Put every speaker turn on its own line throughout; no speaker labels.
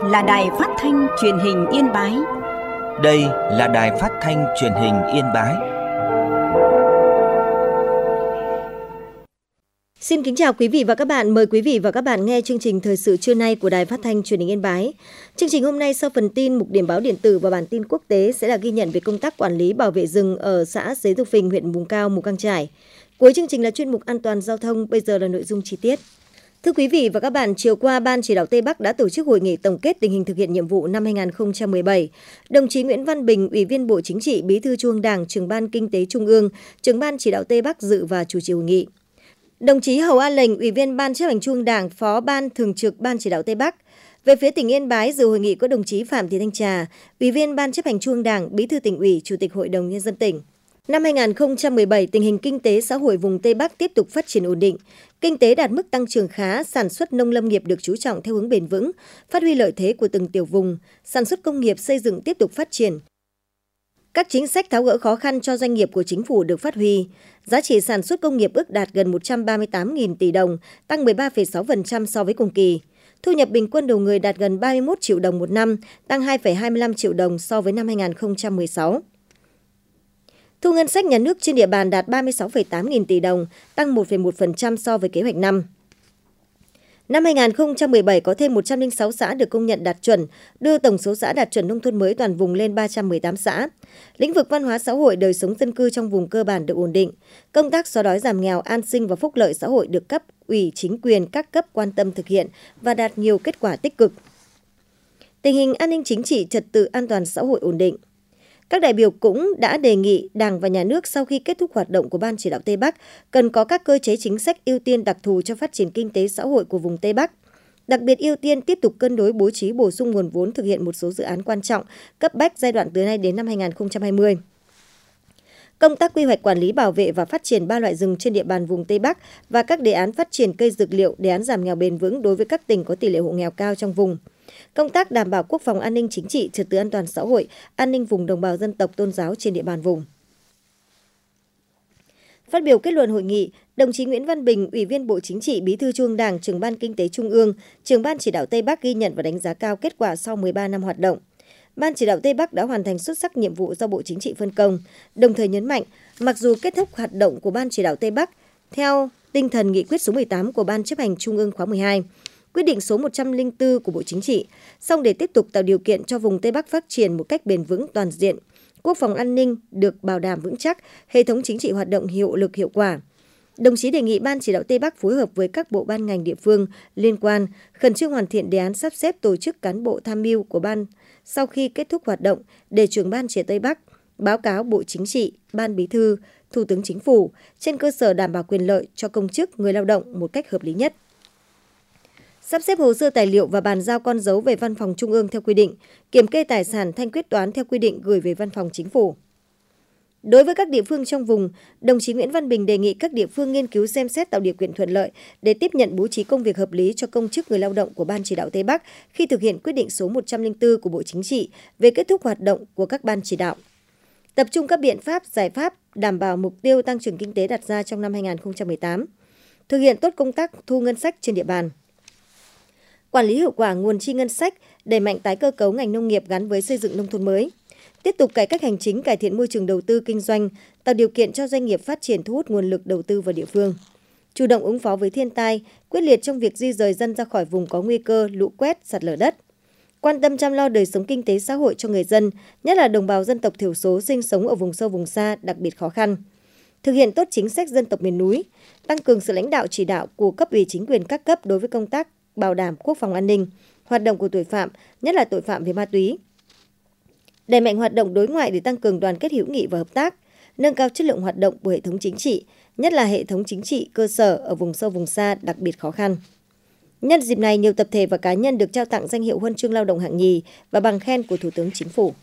là Đài Phát thanh Truyền hình Yên Bái.
Đây là Đài Phát thanh Truyền hình Yên Bái.
Xin kính chào quý vị và các bạn. Mời quý vị và các bạn nghe chương trình Thời sự trưa nay của Đài Phát thanh Truyền hình Yên Bái. Chương trình hôm nay sau phần tin, mục điểm báo điện tử và bản tin quốc tế sẽ là ghi nhận về công tác quản lý bảo vệ rừng ở xã Xế Dục Phình, huyện Vùng Cao, Mù Cang Chải. Cuối chương trình là chuyên mục an toàn giao thông. Bây giờ là nội dung chi tiết. Thưa quý vị và các bạn, chiều qua Ban Chỉ đạo Tây Bắc đã tổ chức hội nghị tổng kết tình hình thực hiện nhiệm vụ năm 2017. Đồng chí Nguyễn Văn Bình, Ủy viên Bộ Chính trị, Bí thư Trung ương Đảng, Trưởng ban Kinh tế Trung ương, Trưởng ban Chỉ đạo Tây Bắc dự và chủ trì hội nghị. Đồng chí Hầu A Lệnh, Ủy viên Ban Chấp hành Trung ương Đảng, Phó Ban Thường trực Ban Chỉ đạo Tây Bắc. Về phía tỉnh Yên Bái, dự hội nghị có đồng chí Phạm Thị Thanh Trà, Ủy viên Ban Chấp hành Trung ương Đảng, Bí thư Tỉnh ủy, Chủ tịch Hội đồng Nhân dân tỉnh. Năm 2017, tình hình kinh tế xã hội vùng Tây Bắc tiếp tục phát triển ổn định. Kinh tế đạt mức tăng trưởng khá, sản xuất nông lâm nghiệp được chú trọng theo hướng bền vững, phát huy lợi thế của từng tiểu vùng, sản xuất công nghiệp xây dựng tiếp tục phát triển. Các chính sách tháo gỡ khó khăn cho doanh nghiệp của chính phủ được phát huy. Giá trị sản xuất công nghiệp ước đạt gần 138.000 tỷ đồng, tăng 13,6% so với cùng kỳ. Thu nhập bình quân đầu người đạt gần 31 triệu đồng một năm, tăng 2,25 triệu đồng so với năm 2016. Thu ngân sách nhà nước trên địa bàn đạt 36,8 nghìn tỷ đồng, tăng 1,1% so với kế hoạch năm. Năm 2017 có thêm 106 xã được công nhận đạt chuẩn, đưa tổng số xã đạt chuẩn nông thôn mới toàn vùng lên 318 xã. Lĩnh vực văn hóa xã hội, đời sống dân cư trong vùng cơ bản được ổn định. Công tác xóa đói giảm nghèo, an sinh và phúc lợi xã hội được cấp ủy chính quyền các cấp quan tâm thực hiện và đạt nhiều kết quả tích cực. Tình hình an ninh chính trị, trật tự an toàn xã hội ổn định. Các đại biểu cũng đã đề nghị Đảng và Nhà nước sau khi kết thúc hoạt động của Ban Chỉ đạo Tây Bắc cần có các cơ chế chính sách ưu tiên đặc thù cho phát triển kinh tế xã hội của vùng Tây Bắc. Đặc biệt ưu tiên tiếp tục cân đối bố trí bổ sung nguồn vốn thực hiện một số dự án quan trọng, cấp bách giai đoạn từ nay đến năm 2020. Công tác quy hoạch quản lý bảo vệ và phát triển 3 loại rừng trên địa bàn vùng Tây Bắc và các đề án phát triển cây dược liệu, đề án giảm nghèo bền vững đối với các tỉnh có tỷ lệ hộ nghèo cao trong vùng. Công tác đảm bảo quốc phòng an ninh chính trị, trật tự an toàn xã hội, an ninh vùng đồng bào dân tộc tôn giáo trên địa bàn vùng. Phát biểu kết luận hội nghị, đồng chí Nguyễn Văn Bình, Ủy viên Bộ Chính trị, Bí thư Trung ương Đảng, Trưởng ban Kinh tế Trung ương, Trưởng ban Chỉ đạo Tây Bắc ghi nhận và đánh giá cao kết quả sau 13 năm hoạt động. Ban Chỉ đạo Tây Bắc đã hoàn thành xuất sắc nhiệm vụ do Bộ Chính trị phân công, đồng thời nhấn mạnh, mặc dù kết thúc hoạt động của Ban Chỉ đạo Tây Bắc theo tinh thần nghị quyết số 18 của Ban Chấp hành Trung ương khóa 12, quyết định số 104 của Bộ Chính trị, song để tiếp tục tạo điều kiện cho vùng Tây Bắc phát triển một cách bền vững toàn diện, quốc phòng an ninh được bảo đảm vững chắc, hệ thống chính trị hoạt động hiệu lực hiệu quả. Đồng chí đề nghị Ban Chỉ đạo Tây Bắc phối hợp với các bộ ban ngành địa phương liên quan, khẩn trương hoàn thiện đề án sắp xếp tổ chức cán bộ tham mưu của Ban sau khi kết thúc hoạt động để Trưởng ban Chỉ đạo Tây Bắc báo cáo Bộ Chính trị, Ban Bí thư, Thủ tướng Chính phủ trên cơ sở đảm bảo quyền lợi cho công chức, người lao động một cách hợp lý nhất. Sắp xếp hồ sơ tài liệu và bàn giao con dấu về Văn phòng Trung ương theo quy định, kiểm kê tài sản, thanh quyết toán theo quy định gửi về Văn phòng Chính phủ. Đối với các địa phương trong vùng, đồng chí Nguyễn Văn Bình đề nghị các địa phương nghiên cứu xem xét tạo điều kiện thuận lợi để tiếp nhận bố trí công việc hợp lý cho công chức, người lao động của Ban Chỉ đạo Tây Bắc khi thực hiện quyết định số 104 của Bộ Chính trị về kết thúc hoạt động của các ban chỉ đạo. Tập trung các biện pháp, giải pháp đảm bảo mục tiêu tăng trưởng kinh tế đặt ra trong năm 2018. Thực hiện tốt công tác thu ngân sách trên địa bàn. Quản lý hiệu quả nguồn chi ngân sách, đẩy mạnh tái cơ cấu ngành nông nghiệp gắn với xây dựng nông thôn mới. Tiếp tục cải cách hành chính, cải thiện môi trường đầu tư kinh doanh, tạo điều kiện cho doanh nghiệp phát triển, thu hút nguồn lực đầu tư vào địa phương. Chủ động ứng phó với thiên tai, quyết liệt trong việc di dời dân ra khỏi vùng có nguy cơ lũ quét, sạt lở đất. Quan tâm chăm lo đời sống kinh tế xã hội cho người dân, nhất là đồng bào dân tộc thiểu số sinh sống ở vùng sâu vùng xa đặc biệt khó khăn. Thực hiện tốt chính sách dân tộc miền núi, tăng cường sự lãnh đạo chỉ đạo của cấp ủy chính quyền các cấp đối với công tác bảo đảm quốc phòng an ninh, hoạt động của tội phạm, nhất là tội phạm về ma túy. Đẩy mạnh hoạt động đối ngoại để tăng cường đoàn kết hữu nghị và hợp tác, nâng cao chất lượng hoạt động của hệ thống chính trị, nhất là hệ thống chính trị cơ sở ở vùng sâu vùng xa đặc biệt khó khăn. Nhân dịp này, nhiều tập thể và cá nhân được trao tặng danh hiệu Huân chương Lao động hạng nhì và bằng khen của Thủ tướng Chính phủ.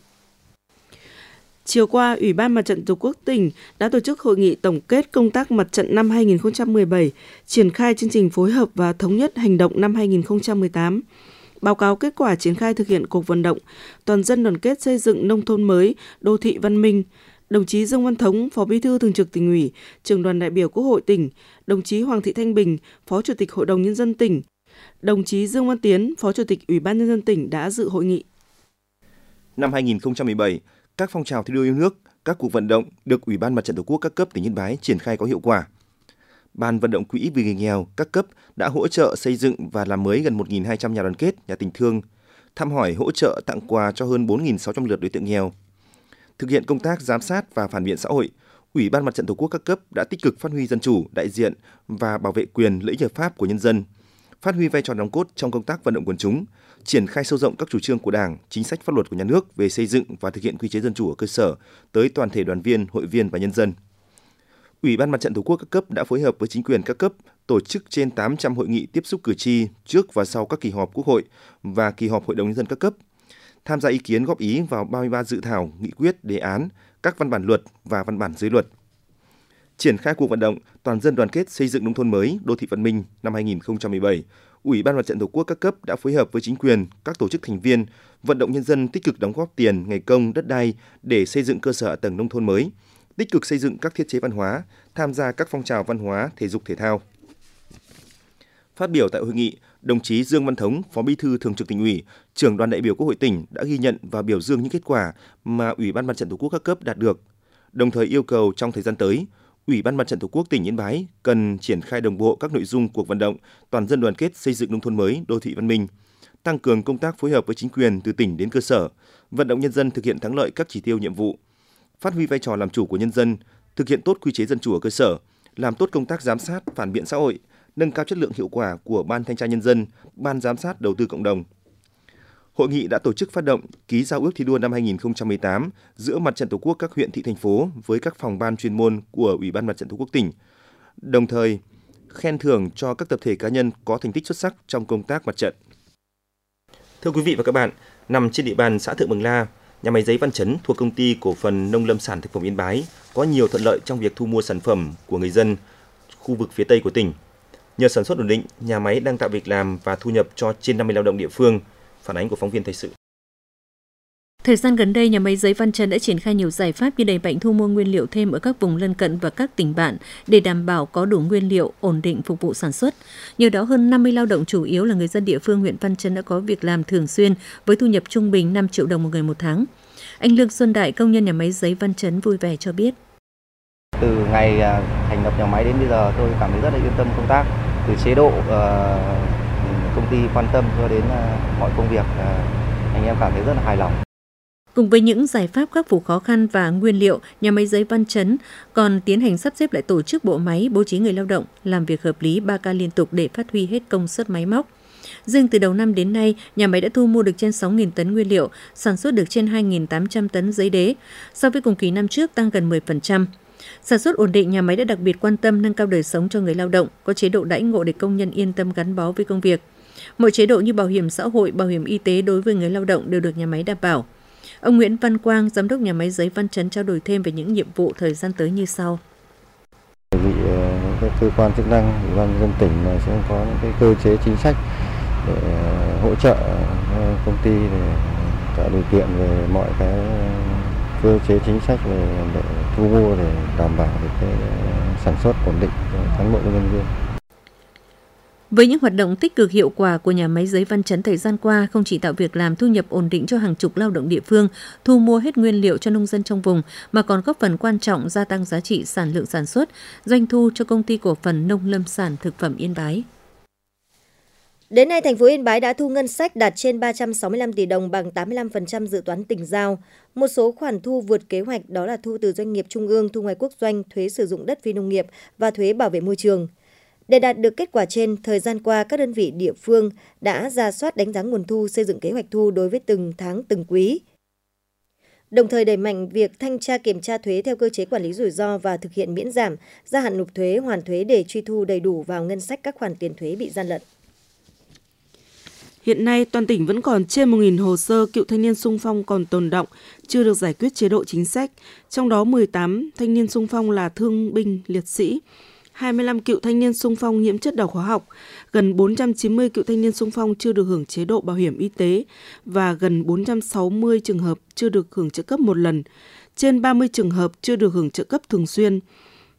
Chiều qua, Ủy ban Mặt trận Tổ quốc tỉnh đã tổ chức hội nghị tổng kết công tác mặt trận năm 2017, triển khai chương trình phối hợp và thống nhất hành động năm 2018. Báo cáo kết quả triển khai thực hiện cuộc vận động toàn dân đoàn kết xây dựng nông thôn mới, đô thị văn minh. Đồng chí Dương Văn Thống, Phó Bí thư Thường trực Tỉnh ủy, Trưởng đoàn đại biểu Quốc hội tỉnh, đồng chí Hoàng Thị Thanh Bình, Phó Chủ tịch Hội đồng Nhân dân tỉnh, Đồng chí Dương Văn Tiến, Phó Chủ tịch Ủy ban Nhân dân tỉnh đã dự hội nghị.
Năm 2017, các phong trào thi đua yêu nước, các cuộc vận động được Ủy ban Mặt trận Tổ quốc các cấp tỉnh Yên Bái triển khai có hiệu quả. Ban vận động quỹ vì người nghèo các cấp đã hỗ trợ xây dựng và làm mới gần 1.200 nhà đoàn kết, nhà tình thương, thăm hỏi, hỗ trợ, tặng quà cho hơn 4.600 lượt đối tượng nghèo. Thực hiện công tác giám sát và phản biện xã hội, Ủy ban Mặt trận Tổ quốc các cấp đã tích cực phát huy dân chủ, đại diện và bảo vệ quyền lợi ích hợp pháp của nhân dân, phát huy vai trò nòng cốt trong công tác vận động quần chúng, triển khai sâu rộng các chủ trương của Đảng, chính sách pháp luật của nhà nước về xây dựng và thực hiện quy chế dân chủ ở cơ sở tới toàn thể đoàn viên, hội viên và nhân dân. Ủy ban Mặt trận Tổ quốc các cấp đã phối hợp với chính quyền các cấp tổ chức trên 800 hội nghị tiếp xúc cử tri trước và sau các kỳ họp Quốc hội và kỳ họp Hội đồng nhân dân các cấp, tham gia ý kiến góp ý vào 33 dự thảo, nghị quyết, đề án, các văn bản luật và văn bản dưới luật. Triển khai cuộc vận động toàn dân đoàn kết xây dựng nông thôn mới, đô thị văn minh năm 2017, Ủy ban Mặt trận Tổ quốc các cấp đã phối hợp với chính quyền, các tổ chức thành viên, vận động nhân dân tích cực đóng góp tiền, ngày công, đất đai để xây dựng cơ sở hạ tầng nông thôn mới, tích cực xây dựng các thiết chế văn hóa, tham gia các phong trào văn hóa, thể dục thể thao. Phát biểu tại hội nghị, đồng chí Dương Văn Thống, Phó Bí thư Thường trực Tỉnh ủy, Trưởng đoàn đại biểu Quốc hội tỉnh đã ghi nhận và biểu dương những kết quả mà Ủy ban Mặt trận Tổ quốc các cấp đạt được, đồng thời yêu cầu trong thời gian tới, Ủy ban Mặt trận Tổ quốc tỉnh Yên Bái cần triển khai đồng bộ các nội dung cuộc vận động toàn dân đoàn kết xây dựng nông thôn mới, đô thị văn minh, tăng cường công tác phối hợp với chính quyền từ tỉnh đến cơ sở, vận động nhân dân thực hiện thắng lợi các chỉ tiêu nhiệm vụ, phát huy vai trò làm chủ của nhân dân, thực hiện tốt quy chế dân chủ ở cơ sở, làm tốt công tác giám sát, phản biện xã hội, nâng cao chất lượng hiệu quả của Ban Thanh tra Nhân dân, Ban Giám sát Đầu tư Cộng đồng. Hội nghị đã tổ chức phát động ký giao ước thi đua năm 2018 giữa Mặt trận Tổ quốc các huyện, thị, thành phố với các phòng ban chuyên môn của Ủy ban Mặt trận Tổ quốc tỉnh, đồng thời khen thưởng cho các tập thể cá nhân có thành tích xuất sắc trong công tác mặt trận. Thưa quý vị và các bạn, nằm trên địa bàn xã Thượng Mường La, nhà máy giấy Văn Chấn thuộc Công ty Cổ phần Nông lâm sản thực phẩm Yên Bái có nhiều thuận lợi trong việc thu mua sản phẩm của người dân khu vực phía Tây của tỉnh. Nhờ sản xuất ổn định, nhà máy đang tạo việc làm và thu nhập cho trên 50 lao động địa phương. Phản ánh của phóng viên thời sự.
Thời gian gần đây, nhà máy giấy Văn Chấn đã triển khai nhiều giải pháp như đẩy mạnh thu mua nguyên liệu thêm ở các vùng lân cận và các tỉnh bạn để đảm bảo có đủ nguyên liệu ổn định phục vụ sản xuất. Nhờ đó, hơn 50 lao động chủ yếu là người dân địa phương huyện Văn Chấn đã có việc làm thường xuyên với thu nhập trung bình 5 triệu đồng một người một tháng. Anh Lương Xuân Đại, công nhân nhà máy giấy Văn Chấn vui vẻ cho biết.
Từ ngày thành lập nhà máy đến bây giờ, tôi cảm thấy rất là yên tâm công tác. Từ chế độ công ty quan tâm cho đến mọi công việc, anh em cảm thấy rất là hài lòng.
Cùng với những giải pháp khắc phục khó khăn và nguyên liệu, nhà máy giấy Văn Chấn còn tiến hành sắp xếp lại tổ chức bộ máy, bố trí người lao động, làm việc hợp lý 3 ca liên tục để phát huy hết công suất máy móc. Riêng từ đầu năm đến nay, nhà máy đã thu mua được trên 6.000 tấn nguyên liệu, sản xuất được trên 2.800 tấn giấy đế, so với cùng kỳ năm trước tăng gần 10%. Sản xuất ổn định, nhà máy đã đặc biệt quan tâm nâng cao đời sống cho người lao động, có chế độ đãi ngộ để công nhân yên tâm gắn bó với công việc. Mọi chế độ như bảo hiểm xã hội, bảo hiểm y tế đối với người lao động đều được nhà máy đảm bảo. Ông Nguyễn Văn Quang, giám đốc nhà máy giấy Văn Chấn trao đổi thêm về những nhiệm vụ thời gian tới như sau.
Các cơ quan chức năng, Ủy ban nhân dân tỉnh sẽ có những cái cơ chế chính sách để hỗ trợ công ty để tạo điều kiện về mọi cái cơ chế chính sách để thu mua để đảm bảo được cái sản xuất ổn định cho cán bộ nhân viên.
Với những hoạt động tích cực hiệu quả của nhà máy giấy Văn Chấn thời gian qua, không chỉ tạo việc làm thu nhập ổn định cho hàng chục lao động địa phương, thu mua hết nguyên liệu cho nông dân trong vùng, mà còn góp phần quan trọng gia tăng giá trị sản lượng sản xuất, doanh thu cho Công ty Cổ phần Nông lâm sản thực phẩm Yên Bái.
Đến nay, thành phố Yên Bái đã thu ngân sách đạt trên 365 tỷ đồng, bằng 85% dự toán tỉnh giao. Một số khoản thu vượt kế hoạch đó là thu từ doanh nghiệp trung ương, thu ngoài quốc doanh, thuế sử dụng đất phi nông nghiệp và thuế bảo vệ môi trường. Để đạt được kết quả trên, thời gian qua các đơn vị địa phương đã rà soát đánh giá nguồn thu, xây dựng kế hoạch thu đối với từng tháng, từng quý. Đồng thời đẩy mạnh việc thanh tra kiểm tra thuế theo cơ chế quản lý rủi ro và thực hiện miễn giảm, gia hạn nộp thuế, hoàn thuế để truy thu đầy đủ vào ngân sách các khoản tiền thuế bị gian lận.
Hiện nay, toàn tỉnh vẫn còn trên 1.000 hồ sơ cựu thanh niên xung phong còn tồn đọng, chưa được giải quyết chế độ chính sách. Trong đó 18 thanh niên xung phong là thương binh, liệt sĩ, 25 cựu thanh niên xung phong nhiễm chất độc hóa học, gần 490 cựu thanh niên xung phong chưa được hưởng chế độ bảo hiểm y tế và gần 460 trường hợp chưa được hưởng trợ cấp một lần, trên 30 trường hợp chưa được hưởng trợ cấp thường xuyên.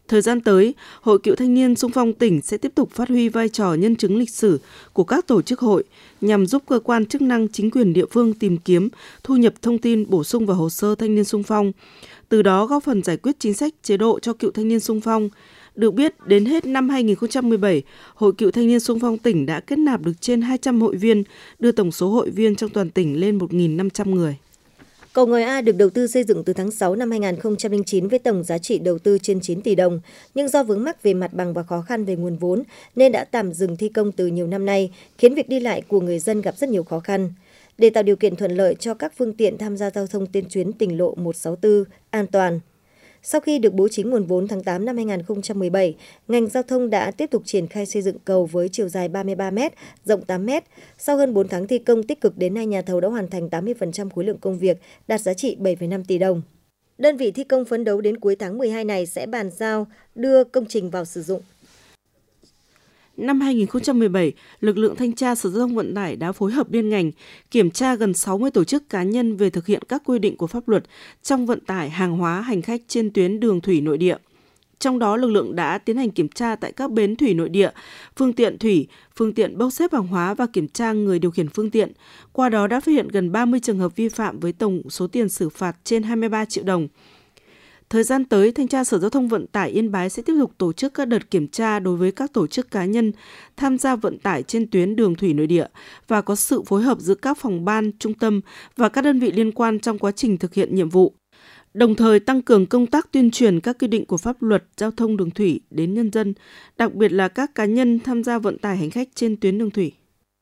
Thời gian tới, Hội Cựu Thanh niên Xung phong tỉnh sẽ tiếp tục phát huy vai trò nhân chứng lịch sử của các tổ chức hội nhằm giúp cơ quan chức năng chính quyền địa phương tìm kiếm, thu nhập thông tin bổ sung vào hồ sơ thanh niên xung phong, từ đó góp phần giải quyết chính sách chế độ cho cựu thanh niên xung phong. Được biết, đến hết năm 2017, Hội Cựu Thanh niên Xung phong tỉnh đã kết nạp được trên 200 hội viên, đưa tổng số hội viên trong toàn tỉnh lên 1.500 người.
Cầu Ngòi A được đầu tư xây dựng từ tháng 6 năm 2009 với tổng giá trị đầu tư trên 9 tỷ đồng, nhưng do vướng mắc về mặt bằng và khó khăn về nguồn vốn nên đã tạm dừng thi công từ nhiều năm nay, khiến việc đi lại của người dân gặp rất nhiều khó khăn. Để tạo điều kiện thuận lợi cho các phương tiện tham gia giao thông trên tuyến tỉnh lộ 164 an toàn, sau khi được bố trí nguồn vốn tháng 8 năm 2017, ngành giao thông đã tiếp tục triển khai xây dựng cầu với chiều dài 33 m, rộng 8 m. Sau hơn 4 tháng thi công tích cực, đến nay nhà thầu đã hoàn thành 80% khối lượng công việc, đạt giá trị 7,5 tỷ đồng. Đơn vị thi công phấn đấu đến cuối tháng 12 này sẽ bàn giao đưa công trình vào sử dụng.
Năm 2017, lực lượng thanh tra Sở Giao thông Vận tải đã phối hợp liên ngành kiểm tra gần 60 tổ chức cá nhân về thực hiện các quy định của pháp luật trong vận tải hàng hóa hành khách trên tuyến đường thủy nội địa. Trong đó, lực lượng đã tiến hành kiểm tra tại các bến thủy nội địa, phương tiện thủy, phương tiện bốc xếp hàng hóa và kiểm tra người điều khiển phương tiện. Qua đó đã phát hiện gần 30 trường hợp vi phạm với tổng số tiền xử phạt trên 23 triệu đồng. Thời gian tới, Thanh tra Sở Giao thông Vận tải Yên Bái sẽ tiếp tục tổ chức các đợt kiểm tra đối với các tổ chức cá nhân tham gia vận tải trên tuyến đường thủy nội địa và có sự phối hợp giữa các phòng ban, trung tâm và các đơn vị liên quan trong quá trình thực hiện nhiệm vụ. Đồng thời tăng cường công tác tuyên truyền các quy định của pháp luật giao thông đường thủy đến nhân dân, đặc biệt là các cá nhân tham gia vận tải hành khách trên tuyến đường thủy.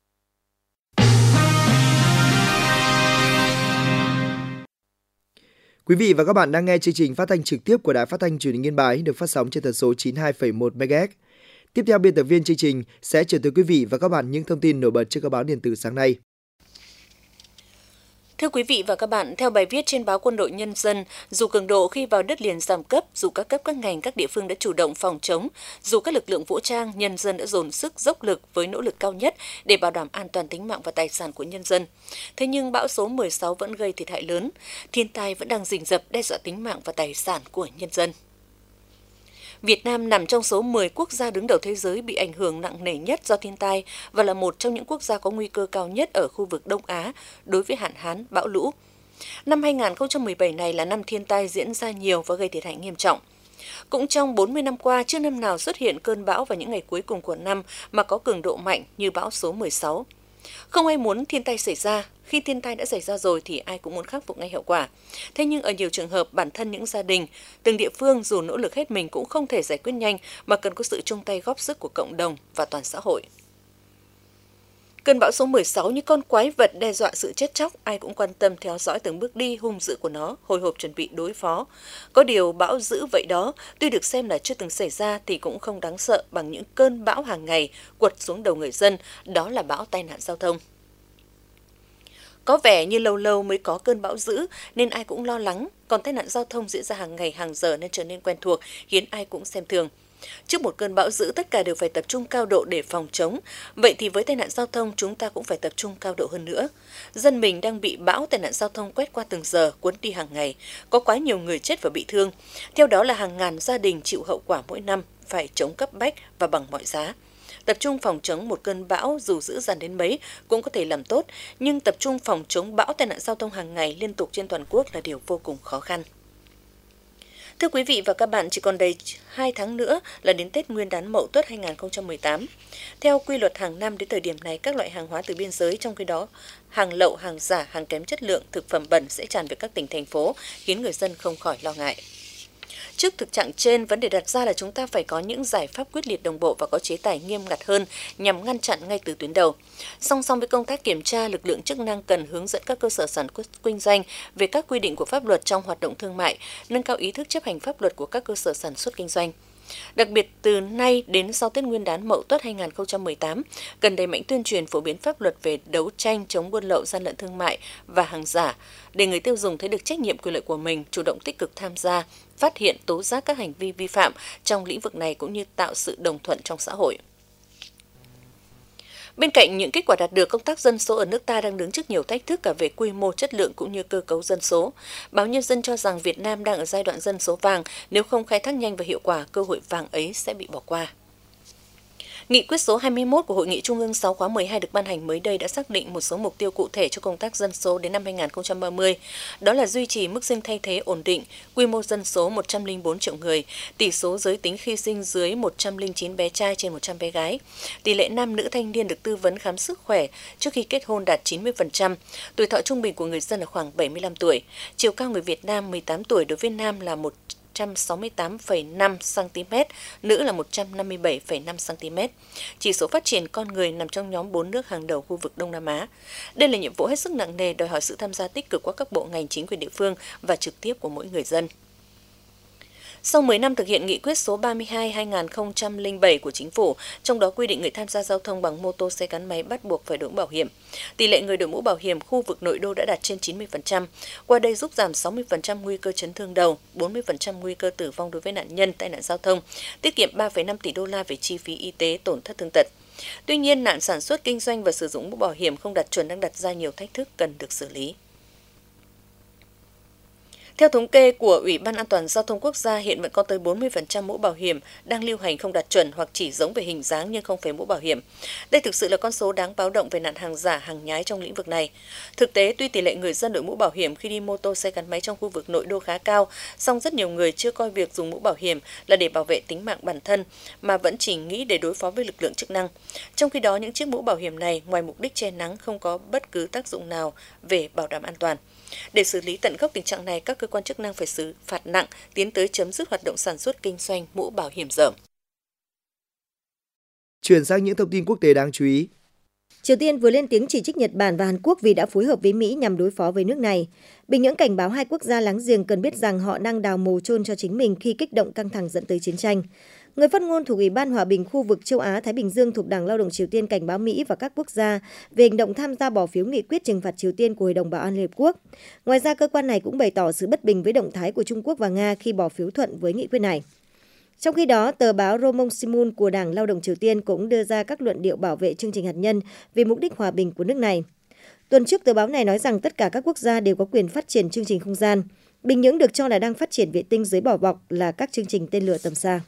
Quý vị và các bạn đang nghe chương trình phát thanh trực tiếp của Đài Phát thanh Truyền hình Yên Bái được phát sóng trên tần số 92,1 MHz. Tiếp theo, biên tập viên chương trình sẽ chuyển tới quý vị và các bạn những thông tin nổi bật trên các báo điện tử sáng nay.
Thưa quý vị và các bạn, theo bài viết trên báo Quân đội Nhân dân, dù cường độ khi vào đất liền giảm cấp, dù các cấp các ngành các địa phương đã chủ động phòng chống, dù các lực lượng vũ trang, nhân dân đã dồn sức dốc lực với nỗ lực cao nhất để bảo đảm an toàn tính mạng và tài sản của nhân dân. Thế nhưng bão số 16 vẫn gây thiệt hại lớn, thiên tai vẫn đang rình rập đe dọa tính mạng và tài sản của nhân dân. Việt Nam nằm trong số 10 quốc gia đứng đầu thế giới bị ảnh hưởng nặng nề nhất do thiên tai và là một trong những quốc gia có nguy cơ cao nhất ở khu vực Đông Á đối với hạn hán, bão lũ. Năm 2017 này là năm thiên tai diễn ra nhiều và gây thiệt hại nghiêm trọng. Cũng trong 40 năm qua, chưa năm nào xuất hiện cơn bão vào những ngày cuối cùng của năm mà có cường độ mạnh như bão số 16. Không ai muốn thiên tai xảy ra, khi thiên tai đã xảy ra rồi thì ai cũng muốn khắc phục ngay hậu quả. Thế nhưng ở nhiều trường hợp, bản thân những gia đình, từng địa phương dù nỗ lực hết mình cũng không thể giải quyết nhanh mà cần có sự chung tay góp sức của cộng đồng và toàn xã hội. Cơn bão số 16 như con quái vật đe dọa sự chết chóc, ai cũng quan tâm theo dõi từng bước đi hung dữ của nó, hồi hộp chuẩn bị đối phó. Có điều bão dữ vậy đó, tuy được xem là chưa từng xảy ra thì cũng không đáng sợ bằng những cơn bão hàng ngày quật xuống đầu người dân, đó là bão tai nạn giao thông. Có vẻ như lâu lâu mới có cơn bão dữ nên ai cũng lo lắng, còn tai nạn giao thông diễn ra hàng ngày hàng giờ nên trở nên quen thuộc, khiến ai cũng xem thường. Trước một cơn bão dữ, tất cả đều phải tập trung cao độ để phòng chống. Vậy thì với tai nạn giao thông, chúng ta cũng phải tập trung cao độ hơn nữa. Dân mình đang bị bão tai nạn giao thông quét qua từng giờ, cuốn đi hàng ngày. Có quá nhiều người chết và bị thương. Theo đó là hàng ngàn gia đình chịu hậu quả mỗi năm, phải chống cấp bách và bằng mọi giá. Tập trung phòng chống một cơn bão dù dữ dằn đến mấy cũng có thể làm tốt, nhưng tập trung phòng chống bão tai nạn giao thông hàng ngày liên tục trên toàn quốc là điều vô cùng khó khăn. Thưa quý vị và các bạn, chỉ còn đầy 2 tháng nữa là đến Tết Nguyên đán Mậu Tuất 2018. Theo quy luật hàng năm đến thời điểm này, các loại hàng hóa từ biên giới, trong khi đó hàng lậu, hàng giả, hàng kém chất lượng, thực phẩm bẩn sẽ tràn về các tỉnh, thành phố, khiến người dân không khỏi lo ngại. Trước thực trạng trên, vấn đề đặt ra là chúng ta phải có những giải pháp quyết liệt đồng bộ và có chế tài nghiêm ngặt hơn nhằm ngăn chặn ngay từ tuyến đầu. Song song với công tác kiểm tra, lực lượng chức năng cần hướng dẫn các cơ sở sản xuất kinh doanh về các quy định của pháp luật trong hoạt động thương mại, nâng cao ý thức chấp hành pháp luật của các cơ sở sản xuất kinh doanh. Đặc biệt, từ nay đến sau Tết Nguyên đán Mậu Tuất 2018, cần đẩy mạnh tuyên truyền phổ biến pháp luật về đấu tranh chống buôn lậu, gian lận thương mại và hàng giả, để người tiêu dùng thấy được trách nhiệm quyền lợi của mình, chủ động tích cực tham gia, phát hiện, tố giác các hành vi vi phạm trong lĩnh vực này cũng như tạo sự đồng thuận trong xã hội. Bên cạnh những kết quả đạt được, công tác dân số ở nước ta đang đứng trước nhiều thách thức cả về quy mô, chất lượng cũng như cơ cấu dân số. Báo Nhân dân cho rằng Việt Nam đang ở giai đoạn dân số vàng, nếu không khai thác nhanh và hiệu quả, cơ hội vàng ấy sẽ bị bỏ qua. Nghị quyết số 21 của Hội nghị Trung ương 6 khóa 12 được ban hành mới đây đã xác định một số mục tiêu cụ thể cho công tác dân số đến năm 2030. Đó là duy trì mức sinh thay thế ổn định, quy mô dân số 104 triệu người, tỷ số giới tính khi sinh dưới 109 bé trai trên 100 bé gái, tỷ lệ nam nữ thanh niên được tư vấn khám sức khỏe trước khi kết hôn đạt 90%, tuổi thọ trung bình của người dân là khoảng 75 tuổi, chiều cao người Việt Nam 18 tuổi đối với nam là 168,5 cm, nữ là 157,5 cm. Chỉ số phát triển con người nằm trong nhóm 4 nước hàng đầu khu vực Đông Nam Á. Đây là nhiệm vụ hết sức nặng nề, đòi hỏi sự tham gia tích cực của các bộ ngành, chính quyền địa phương và trực tiếp của mỗi người dân. Sau 10 năm thực hiện nghị quyết số 32/2007 của Chính phủ, trong đó quy định người tham gia giao thông bằng mô tô, xe gắn máy bắt buộc phải đội mũ bảo hiểm. Tỷ lệ người đội mũ bảo hiểm khu vực nội đô đã đạt trên 90%. Qua đây giúp giảm 60% nguy cơ chấn thương đầu, 40% nguy cơ tử vong đối với nạn nhân tai nạn giao thông, tiết kiệm 3,5 tỷ đô la về chi phí y tế, tổn thất thương tật. Tuy nhiên, nạn sản xuất, kinh doanh và sử dụng mũ bảo hiểm không đạt chuẩn đang đặt ra nhiều thách thức cần được xử lý. Theo thống kê của Ủy ban An toàn Giao thông Quốc gia, hiện vẫn có tới 40% mũ bảo hiểm đang lưu hành không đạt chuẩn hoặc chỉ giống về hình dáng nhưng không phải mũ bảo hiểm. Đây thực sự là con số đáng báo động về nạn hàng giả, hàng nhái trong lĩnh vực này. Thực tế, tuy tỷ lệ người dân đội mũ bảo hiểm khi đi mô tô, xe gắn máy trong khu vực nội đô khá cao, song rất nhiều người chưa coi việc dùng mũ bảo hiểm là để bảo vệ tính mạng bản thân, mà vẫn chỉ nghĩ để đối phó với lực lượng chức năng. Trong khi đó, những chiếc mũ bảo hiểm này, ngoài mục đích che nắng, không có bất cứ tác dụng nào về bảo đảm an toàn. Để xử lý tận gốc tình trạng này, các cơ quan chức năng phải xử phạt nặng, tiến tới chấm dứt hoạt động sản xuất kinh doanh mũ bảo hiểm dởm.
Chuyển sang những thông tin quốc tế đáng chú ý.
Triều Tiên vừa lên tiếng chỉ trích Nhật Bản và Hàn Quốc vì đã phối hợp với Mỹ nhằm đối phó với nước này. Bình Nhưỡng cảnh báo hai quốc gia láng giềng cần biết rằng họ đang đào mồ chôn cho chính mình khi kích động căng thẳng dẫn tới chiến tranh. Người phát ngôn thuộc Ủy ban Hòa bình khu vực châu Á-Thái Bình Dương thuộc Đảng Lao động Triều Tiên cảnh báo Mỹ và các quốc gia về hành động tham gia bỏ phiếu nghị quyết trừng phạt Triều Tiên của Hội đồng Bảo an Liên Hợp Quốc. Ngoài ra, cơ quan này cũng bày tỏ sự bất bình với động thái của Trung Quốc và Nga khi bỏ phiếu thuận với nghị quyết này. Trong khi đó, tờ báo Romong Sinmun của Đảng Lao động Triều Tiên cũng đưa ra các luận điệu bảo vệ chương trình hạt nhân vì mục đích hòa bình của nước này. Tuần trước, tờ báo này nói rằng tất cả các quốc gia đều có quyền phát triển chương trình không gian. Bình Nhưỡng được cho là đang phát triển vệ tinh dưới vỏ bọc là các chương trình tên lửa tầm xa.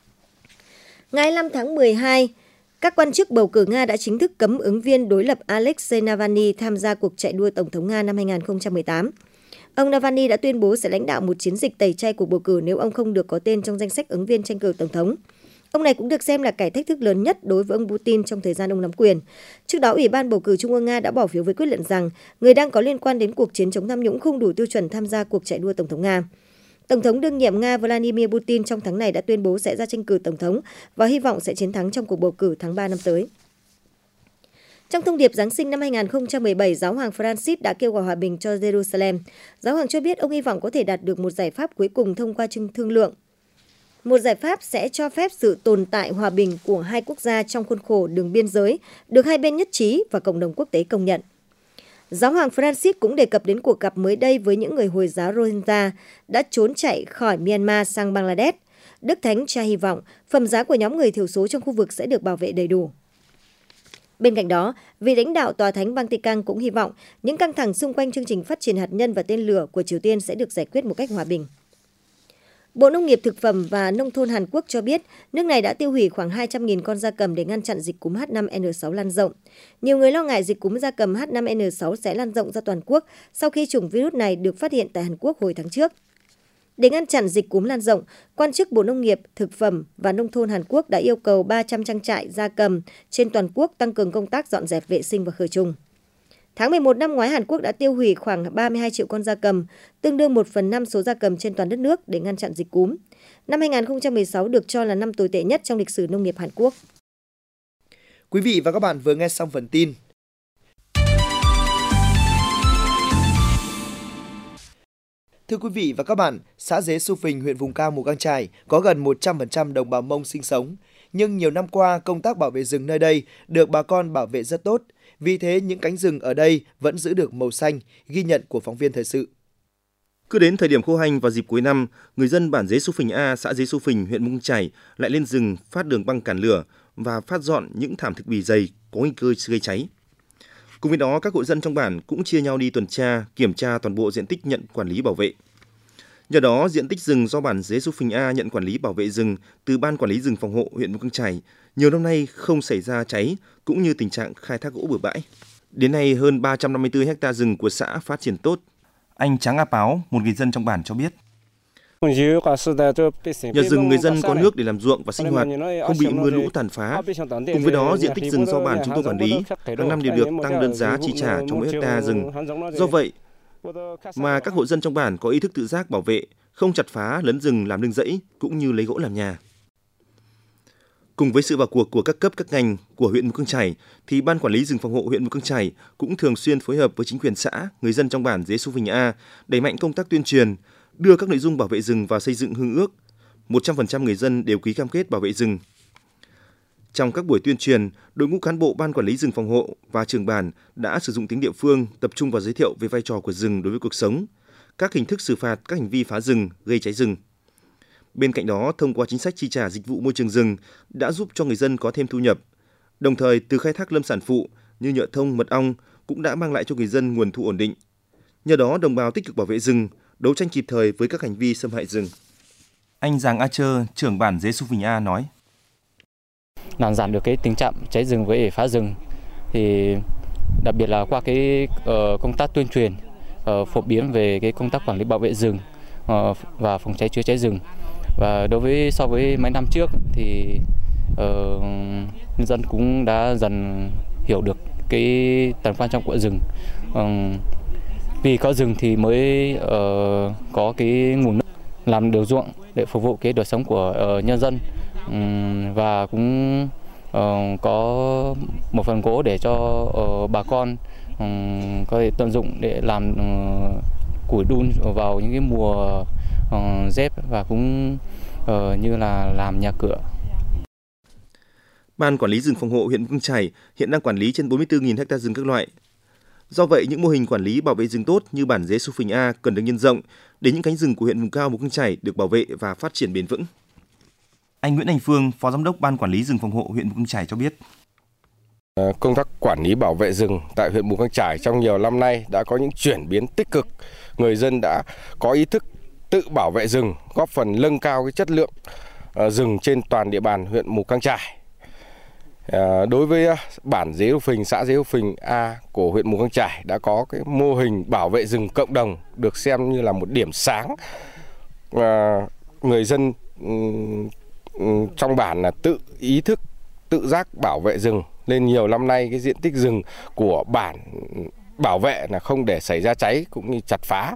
Ngày 5 tháng 12, các quan chức bầu cử Nga đã chính thức cấm ứng viên đối lập Alexei Navalny tham gia cuộc chạy đua Tổng thống Nga năm 2018. Ông Navalny đã tuyên bố sẽ lãnh đạo một chiến dịch tẩy chay cuộc bầu cử nếu ông không được có tên trong danh sách ứng viên tranh cử Tổng thống. Ông này cũng được xem là kẻ thách thức lớn nhất đối với ông Putin trong thời gian ông nắm quyền. Trước đó, Ủy ban bầu cử Trung ương Nga đã bỏ phiếu với quyết luận rằng người đang có liên quan đến cuộc chiến chống tham nhũng không đủ tiêu chuẩn tham gia cuộc chạy đua Tổng thống Nga. Tổng thống đương nhiệm Nga Vladimir Putin trong tháng này đã tuyên bố sẽ ra tranh cử Tổng thống và hy vọng sẽ chiến thắng trong cuộc bầu cử tháng 3 năm tới. Trong thông điệp Giáng sinh năm 2017, Giáo hoàng Francis đã kêu gọi hòa bình cho Jerusalem. Giáo hoàng cho biết ông hy vọng có thể đạt được một giải pháp cuối cùng thông qua thương lượng. Một giải pháp sẽ cho phép sự tồn tại hòa bình của hai quốc gia trong khuôn khổ đường biên giới, được hai bên nhất trí và cộng đồng quốc tế công nhận. Giáo hoàng Francis cũng đề cập đến cuộc gặp mới đây với những người Hồi giáo Rohingya đã trốn chạy khỏi Myanmar sang Bangladesh. Đức Thánh Cha hy vọng phẩm giá của nhóm người thiểu số trong khu vực sẽ được bảo vệ đầy đủ. Bên cạnh đó, vị lãnh đạo Tòa Thánh Vatican cũng hy vọng những căng thẳng xung quanh chương trình phát triển hạt nhân và tên lửa của Triều Tiên sẽ được giải quyết một cách hòa bình. Bộ Nông nghiệp Thực phẩm và Nông thôn Hàn Quốc cho biết nước này đã tiêu hủy khoảng 200.000 con gia cầm để ngăn chặn dịch cúm H5N6 lan rộng. Nhiều người lo ngại dịch cúm gia cầm H5N6 sẽ lan rộng ra toàn quốc sau khi chủng virus này được phát hiện tại Hàn Quốc hồi tháng trước. Để ngăn chặn dịch cúm lan rộng, quan chức Bộ Nông nghiệp, Thực phẩm và Nông thôn Hàn Quốc đã yêu cầu 300 trang trại gia cầm trên toàn quốc tăng cường công tác dọn dẹp vệ sinh và khử trùng. Tháng 11 năm ngoái, Hàn Quốc đã tiêu hủy khoảng 32 triệu con gia cầm, tương đương 1/5 số gia cầm trên toàn đất nước để ngăn chặn dịch cúm. Năm 2016 được cho là năm tồi tệ nhất trong lịch sử nông nghiệp Hàn Quốc.
Quý vị và các bạn vừa nghe xong phần tin. Thưa quý vị và các bạn, xã Dế Xu Phình, huyện vùng cao Mù Cang Chải có gần 100% đồng bào Mông sinh sống. Nhưng nhiều năm qua, công tác bảo vệ rừng nơi đây được bà con bảo vệ rất tốt. Vì thế, những cánh rừng ở đây vẫn giữ được màu xanh, ghi nhận của phóng viên thời sự.
Cứ đến thời điểm khô hanh và dịp cuối năm, người dân bản Dế Xu Phình A, xã Dế Xu Phình, huyện Mù Cang Chải lại lên rừng phát đường băng cản lửa, và phát dọn những thảm thực bì dày có nguy cơ gây cháy. Cùng với đó, các hộ dân trong bản cũng chia nhau đi tuần tra, kiểm tra toàn bộ diện tích nhận quản lý bảo vệ. Nhờ đó, diện tích rừng do bản Dế Xu Phình A nhận quản lý bảo vệ rừng từ Ban Quản lý rừng phòng hộ huyện Mù Căng Chải nhiều năm nay không xảy ra cháy cũng như tình trạng khai thác gỗ bừa bãi. Đến nay, hơn 354 ha rừng của xã phát triển tốt. Anh Tráng A Páo, một người dân trong bản cho biết. Nhờ rừng, người dân có nước để làm ruộng và sinh hoạt, không bị mưa lũ tàn phá. Cùng với đó, diện tích rừng do bản chúng tôi quản lý hàng năm đều được tăng đơn giá chi trả cho mỗi hecta rừng. Do vậy mà các hộ dân trong bản có ý thức tự giác bảo vệ, không chặt phá, lấn rừng làm nương rẫy cũng như lấy gỗ làm nhà. Cùng với sự vào cuộc của các cấp các ngành của huyện Mù Căng Chải, thì Ban Quản lý rừng phòng hộ huyện Mù Căng Chải cũng thường xuyên phối hợp với chính quyền xã, người dân trong bản Dế Xu Phình A đẩy mạnh công tác tuyên truyền, đưa các nội dung bảo vệ rừng vào xây dựng hương ước. 100% người dân đều ký cam kết bảo vệ rừng. Trong các buổi tuyên truyền, đội ngũ cán bộ Ban Quản lý rừng phòng hộ và trưởng bản đã sử dụng tiếng địa phương tập trung vào giới thiệu về vai trò của rừng đối với cuộc sống, các hình thức xử phạt các hành vi phá rừng, gây cháy rừng. Bên cạnh đó, thông qua chính sách chi trả dịch vụ môi trường rừng đã giúp cho người dân có thêm thu nhập. Đồng thời, từ khai thác lâm sản phụ như nhựa thông, mật ong cũng đã mang lại cho người dân nguồn thu ổn định. Nhờ đó, đồng bào tích cực bảo vệ rừng, đấu tranh kịp thời với các hành vi xâm hại rừng. Anh Giàng A Chơ, trưởng bản Dế Xu Phình A nói:
làm giảm được cái tình trạng cháy rừng với phá rừng, thì đặc biệt là qua cái công tác tuyên truyền, phổ biến về cái công tác quản lý bảo vệ rừng và phòng cháy chữa cháy rừng. Và so với mấy năm trước thì nhân dân cũng đã dần hiểu được cái tầm quan trọng của rừng. Vì có rừng thì mới có cái nguồn nước làm đường ruộng để phục vụ cái đời sống của nhân dân, và cũng có một phần gỗ để cho bà con có thể tận dụng để làm củi đun vào những cái mùa rét, và cũng như là làm nhà cửa.
Ban Quản lý rừng phòng hộ huyện Mù Căng Chải hiện đang quản lý trên 44.000 ha rừng các loại. Do vậy, những mô hình quản lý bảo vệ rừng tốt như bản Dế Xu Phình A cần được nhân rộng để những cánh rừng của huyện vùng cao Mù Căng Chải được bảo vệ và phát triển bền vững. Anh Nguyễn Anh Phương, Phó Giám đốc Ban Quản lý rừng phòng hộ huyện Mù Căng Chải cho biết:
công tác quản lý bảo vệ rừng tại huyện Mù Căng Chải trong nhiều năm nay đã có những chuyển biến tích cực. Người dân đã có ý thức tự bảo vệ rừng, góp phần nâng cao cái chất lượng rừng trên toàn địa bàn huyện Mù Căng Chải. Đối với bản Dế Xu Phình, xã Dế Xu Phình A của huyện Mù Căng Chải đã có cái mô hình bảo vệ rừng cộng đồng được xem như là một điểm sáng. Người dân trong bản là tự ý thức, tự giác bảo vệ rừng, nên nhiều năm nay cái diện tích rừng của bản bảo vệ là không để xảy ra cháy cũng như chặt phá.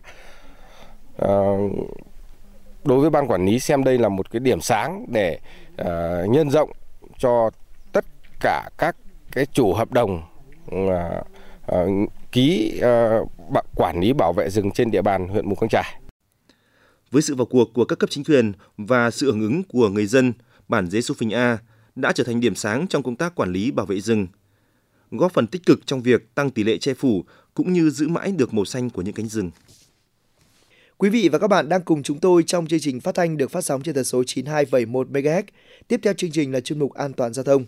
Đối với ban quản lý xem đây là một cái điểm sáng để nhân rộng cho tất cả các cái chủ hợp đồng ký quản lý bảo vệ rừng trên địa bàn huyện Mù Căng Chải.
Với sự vào cuộc của các cấp chính quyền và sự hưởng ứng của người dân, bản Dế Xu Phình A đã trở thành điểm sáng trong công tác quản lý bảo vệ rừng, góp phần tích cực trong việc tăng tỷ lệ che phủ cũng như giữ mãi được màu xanh của những cánh rừng.
Quý vị và các bạn đang cùng chúng tôi trong chương trình phát thanh được phát sóng trên tần số 92,1 MHz. Tiếp theo chương trình là chuyên mục An toàn giao thông.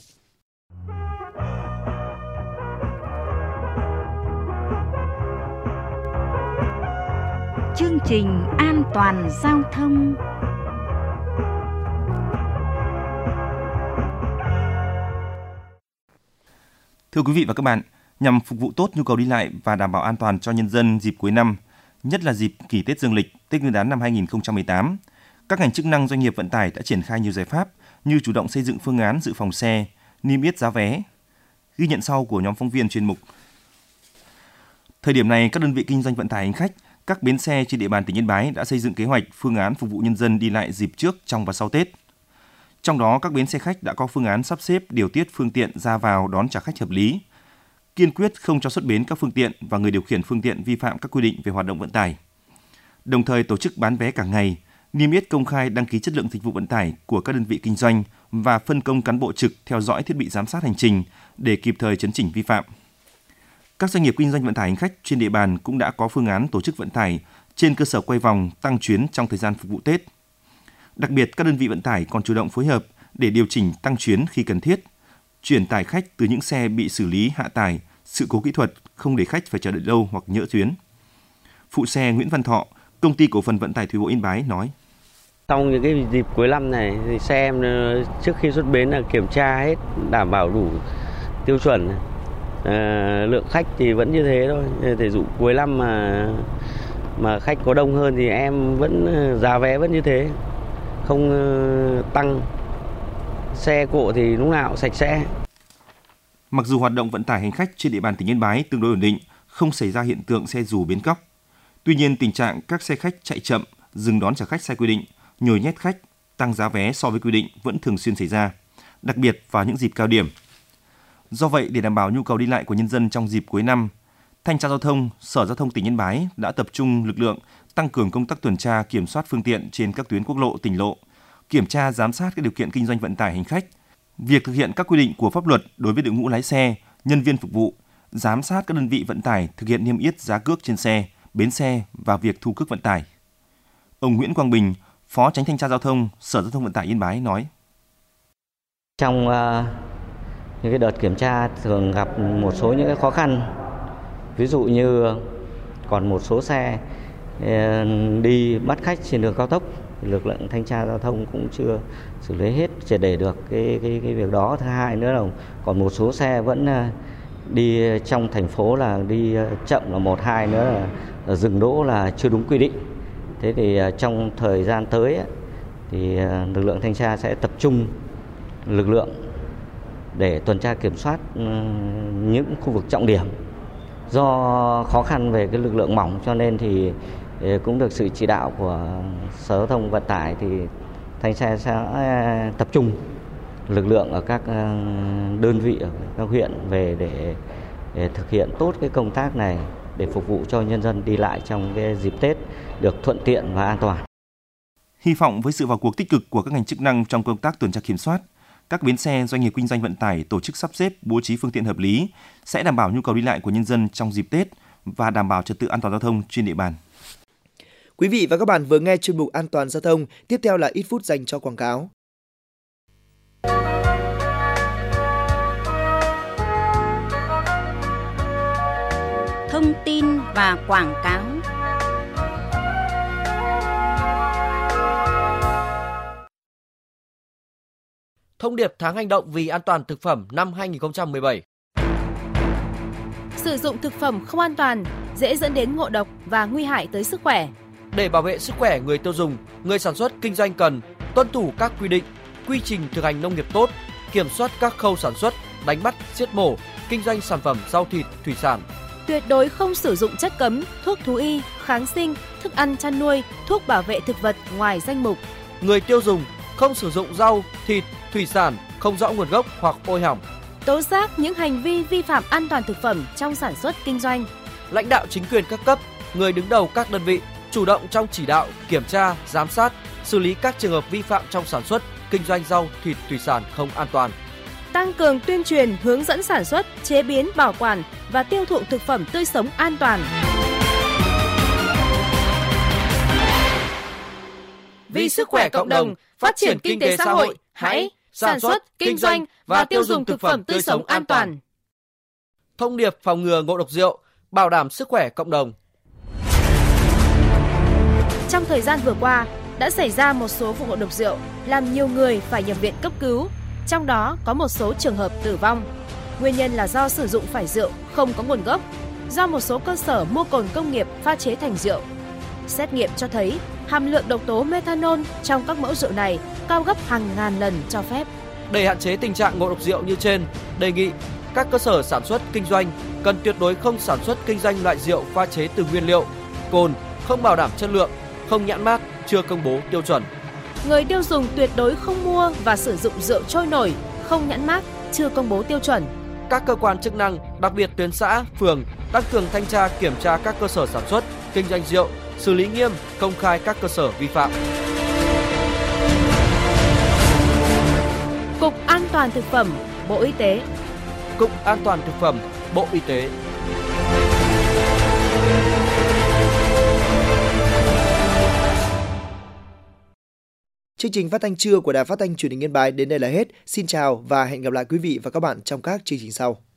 Chương trình An toàn giao thông.
Thưa quý vị và các bạn, nhằm phục vụ tốt nhu cầu đi lại và đảm bảo an toàn cho nhân dân dịp cuối năm, nhất là dịp nghỉ Tết Dương lịch, Tết Nguyên đán năm 2018, các ngành chức năng doanh nghiệp vận tải đã triển khai nhiều giải pháp như chủ động xây dựng phương án dự phòng xe, niêm yết giá vé. Ghi nhận sau của nhóm phóng viên chuyên mục. Thời điểm này, các đơn vị kinh doanh vận tải hành khách, các bến xe trên địa bàn tỉnh Yên Bái đã xây dựng kế hoạch, phương án phục vụ nhân dân đi lại dịp trước, trong và sau Tết. Trong đó, các bến xe khách đã có phương án sắp xếp điều tiết phương tiện ra vào đón trả khách hợp lý, kiên quyết không cho xuất bến các phương tiện và người điều khiển phương tiện vi phạm các quy định về hoạt động vận tải. Đồng thời tổ chức bán vé cả ngày, niêm yết công khai đăng ký chất lượng dịch vụ vận tải của các đơn vị kinh doanh và phân công cán bộ trực theo dõi thiết bị giám sát hành trình để kịp thời chấn chỉnh vi phạm. Các doanh nghiệp kinh doanh vận tải hành khách trên địa bàn cũng đã có phương án tổ chức vận tải trên cơ sở quay vòng tăng chuyến trong thời gian phục vụ Tết. Đặc biệt, các đơn vị vận tải còn chủ động phối hợp để điều chỉnh tăng chuyến khi cần thiết, chuyển tải khách từ những xe bị xử lý hạ tải, sự cố kỹ thuật không để khách phải chờ đợi lâu hoặc nhỡ chuyến. Phụ xe Nguyễn Văn Thọ, Công ty Cổ phần Vận tải Thủy bộ Yên Bái nói:
Trong những cái dịp cuối năm này thì xe em trước khi xuất bến là kiểm tra hết, đảm bảo đủ tiêu chuẩn. Lượng khách thì vẫn như thế thôi. Để dụ cuối năm mà khách có đông hơn thì em vẫn giá vé vẫn như thế, không tăng. Xe cộ thì lúc nào cũng sạch sẽ.
Mặc dù hoạt động vận tải hành khách trên địa bàn tỉnh Yên Bái tương đối ổn định, không xảy ra hiện tượng xe dù bến cóc. Tuy nhiên, tình trạng các xe khách chạy chậm, dừng đón trả khách sai quy định, nhồi nhét khách, tăng giá vé so với quy định vẫn thường xuyên xảy ra, đặc biệt vào những dịp cao điểm. Do vậy, để đảm bảo nhu cầu đi lại của nhân dân trong dịp cuối năm, Thanh tra Giao thông, Sở Giao thông tỉnh Yên Bái đã tập trung lực lượng tăng cường công tác tuần tra kiểm soát phương tiện trên các tuyến quốc lộ, tỉnh lộ, kiểm tra giám sát các điều kiện kinh doanh vận tải hành khách, việc thực hiện các quy định của pháp luật đối với đội ngũ lái xe, nhân viên phục vụ, giám sát các đơn vị vận tải thực hiện niêm yết giá cước trên xe, bến xe và việc thu cước vận tải. Ông Nguyễn Quang Bình, Phó Chánh Thanh tra Giao thông, Sở Giao thông Vận tải Yên Bái nói:
Trong những cái đợt kiểm tra thường gặp một số những cái khó khăn, ví dụ như còn một số xe đi bắt khách trên đường cao tốc, lực lượng thanh tra giao thông cũng chưa xử lý hết triệt để được cái việc đó. Thứ hai nữa là còn một số xe vẫn đi trong thành phố là đi chậm là một, hai nữa là dừng đỗ là chưa đúng quy định. Thế thì trong thời gian tới thì lực lượng thanh tra sẽ tập trung lực lượng để tuần tra kiểm soát những khu vực trọng điểm. Do khó khăn về cái lực lượng mỏng cho nên thì cũng được sự chỉ đạo của Sở Giao thông Vận tải thì thanh tra sẽ tập trung lực lượng ở các đơn vị ở các huyện về để thực hiện tốt cái công tác này để phục vụ cho nhân dân đi lại trong cái dịp Tết được thuận tiện và an toàn.
Hy vọng với sự vào cuộc tích cực của các ngành chức năng trong công tác tuần tra kiểm soát, các bến xe, doanh nghiệp kinh doanh vận tải tổ chức sắp xếp bố trí phương tiện hợp lý sẽ đảm bảo nhu cầu đi lại của nhân dân trong dịp Tết và đảm bảo trật tự an toàn giao thông trên địa bàn.
Quý vị và các bạn vừa nghe chuyên mục An toàn giao thông, tiếp theo là ít phút dành cho quảng cáo.
Thông tin và quảng cáo.
Thông điệp tháng hành động vì an toàn thực phẩm năm 2017.
Sử dụng thực phẩm không an toàn dễ dẫn đến ngộ độc và nguy hại tới sức khỏe.
Để bảo vệ sức khỏe người tiêu dùng, người sản xuất kinh doanh cần tuân thủ các quy định, quy trình thực hành nông nghiệp tốt, kiểm soát các khâu sản xuất, đánh bắt, giết mổ, kinh doanh sản phẩm rau thịt, thủy sản.
Tuyệt đối không sử dụng chất cấm, thuốc thú y, kháng sinh, thức ăn chăn nuôi, thuốc bảo vệ thực vật ngoài danh mục.
Người tiêu dùng không sử dụng rau, thịt, thủy sản không rõ nguồn gốc hoặc ôi hỏng.
Tố giác những hành vi vi phạm an toàn thực phẩm trong sản xuất kinh doanh.
Lãnh đạo chính quyền các cấp, người đứng đầu các đơn vị chủ động trong chỉ đạo, kiểm tra, giám sát, xử lý các trường hợp vi phạm trong sản xuất, kinh doanh rau, thịt, thủy sản không an toàn.
Tăng cường tuyên truyền, hướng dẫn sản xuất, chế biến, bảo quản và tiêu thụ thực phẩm tươi sống an toàn.
Vì sức khỏe cộng đồng, phát triển kinh tế xã hội, hãy sản xuất, kinh doanh và tiêu dùng thực phẩm tươi sống an toàn. Thông điệp phòng ngừa ngộ độc rượu, bảo đảm sức khỏe cộng đồng.
Trong thời gian vừa qua, đã xảy ra một số vụ ngộ độc rượu làm nhiều người phải nhập viện cấp cứu, trong đó có một số trường hợp tử vong. Nguyên nhân là do sử dụng phải rượu không có nguồn gốc, do một số cơ sở mua cồn công nghiệp pha chế thành rượu. Xét nghiệm cho thấy hàm lượng độc tố methanol trong các mẫu rượu này cao gấp hàng ngàn lần cho phép.
Để hạn chế tình trạng ngộ độc rượu như trên, đề nghị các cơ sở sản xuất kinh doanh cần tuyệt đối không sản xuất kinh doanh loại rượu pha chế từ nguyên liệu, cồn, không bảo đảm chất lượng, không nhãn mác, chưa công bố tiêu chuẩn.
Người tiêu dùng tuyệt đối không mua và sử dụng rượu trôi nổi, không nhãn mác, chưa công bố tiêu chuẩn.
Các cơ quan chức năng, đặc biệt tuyến xã, phường, tăng cường thanh tra kiểm tra các cơ sở sản xuất, kinh doanh rượu, xử lý nghiêm, công khai các cơ sở vi phạm.
Cục An toàn thực phẩm, Bộ Y tế.
Cục An toàn thực phẩm, Bộ Y tế.
Chương trình phát thanh trưa của Đài Phát thanh Truyền hình Yên Bái đến đây là hết. Xin chào và hẹn gặp lại quý vị và các bạn trong các chương trình sau.